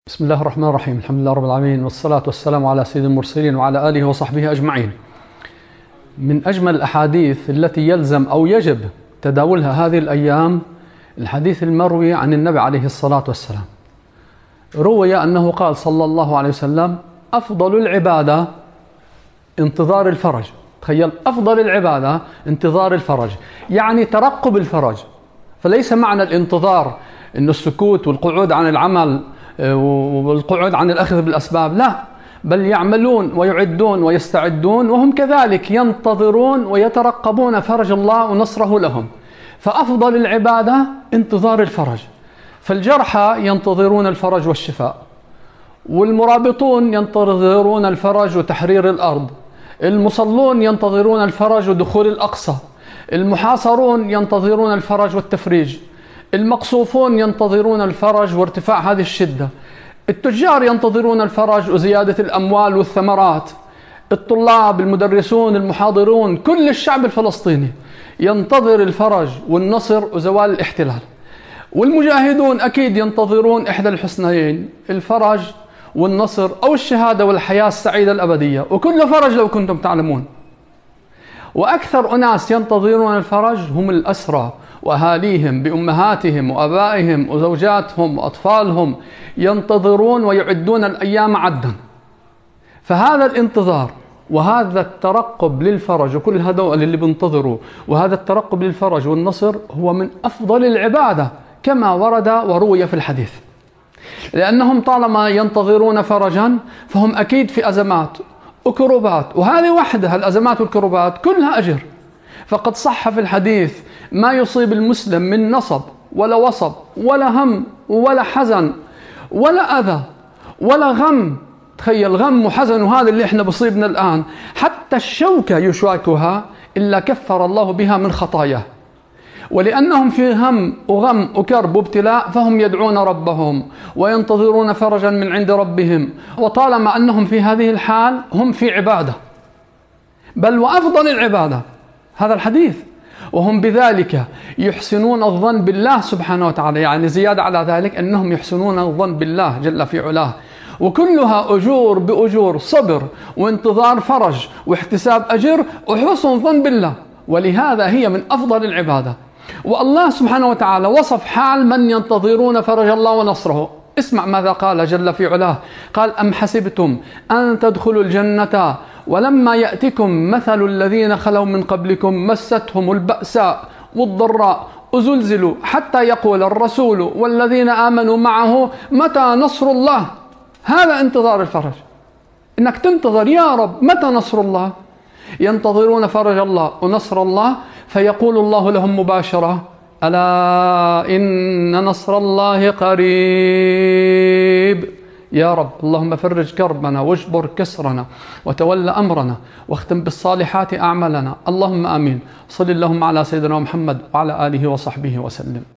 بسم الله الرحمن الرحيم. الحمد لله رب العالمين، والصلاة والسلام على سيد المرسلين وعلى آله وصحبه أجمعين. من أجمل الأحاديث التي يلزم أو يجب تداولها هذه الأيام الحديث المروي عن النبي عليه الصلاة والسلام. روي أنه قال صلى الله عليه وسلم: أفضل العبادة انتظار الفرج. تخيل، أفضل العبادة انتظار الفرج، يعني ترقب الفرج. فليس معنى الانتظار إنه السكوت والقعود عن العمل والقعود عن الأخذ بالأسباب، لا، بل يعملون ويعدون ويستعدون وهم كذلك ينتظرون ويترقبون فرج الله ونصره لهم. فأفضل العبادة انتظار الفرج. فالجرحى ينتظرون الفرج والشفاء، والمرابطون ينتظرون الفرج وتحرير الأرض، المصلون ينتظرون الفرج ودخول الأقصى، المحاصرون ينتظرون الفرج والتفريج، المقصوفون ينتظرون الفرج وارتفاع هذه الشدة، التجار ينتظرون الفرج وزيادة الأموال والثمرات، الطلاب، المدرسون، المحاضرون، كل الشعب الفلسطيني ينتظر الفرج والنصر وزوال الاحتلال. والمجاهدون أكيد ينتظرون إحدى الحسنيين، الفرج والنصر أو الشهادة والحياة السعيدة الأبدية، وكل فرج لو كنتم تعلمون. وأكثر أناس ينتظرون الفرج هم الأسرى وأهاليهم بأمهاتهم وأبائهم وزوجاتهم وأطفالهم، ينتظرون ويعدون الأيام عدا. فهذا الانتظار وهذا الترقب للفرج وكل هذول اللي بينتظروا، وهذا الترقب للفرج والنصر هو من أفضل العبادة كما ورد وروي في الحديث. لأنهم طالما ينتظرون فرجا فهم أكيد في أزمات وكروبات، وهذه وحدها الأزمات والكروبات كلها أجر. فقد صح في الحديث: ما يصيب المسلم من نصب ولا وصب ولا هم ولا حزن ولا أذى ولا غم. تخيل، غم وحزن وهذا اللي احنا بصيبنا الآن، حتى الشوكة يشاكها إلا كفر الله بها من خطاياه. ولأنهم في هم وغم وكرب وابتلاء فهم يدعون ربهم وينتظرون فرجا من عند ربهم، وطالما أنهم في هذه الحال هم في عبادة، بل وأفضل العبادة هذا الحديث. وهم بذلك يحسنون الظن بالله سبحانه وتعالى، يعني زيادة على ذلك أنهم يحسنون الظن بالله جل في علاه. وكلها أجور بأجور، صبر وانتظار فرج واحتساب أجر وحسن ظن بالله، ولهذا هي من أفضل العبادة. والله سبحانه وتعالى وصف حال من ينتظرون فرج الله ونصره. اسمع ماذا قال جل في علاه، قال: أم حسبتم أن تدخلوا الجنة ولما يأتكم مثل الذين خلوا من قبلكم مستهم البأساء والضراء وزلزلوا حتى يقول الرسول والذين آمنوا معه متى نصر الله. هذا انتظار الفرج، إنك تنتظر يا رب متى نصر الله. ينتظرون فرج الله ونصر الله، فيقول الله لهم مباشرة: ألا إن نصر الله قريب. يا رب اللهم فرج كربنا واجبر كسرنا وتولى أمرنا واختم بالصالحات أعمالنا، اللهم آمين. صل اللهم على سيدنا محمد وعلى آله وصحبه وسلم.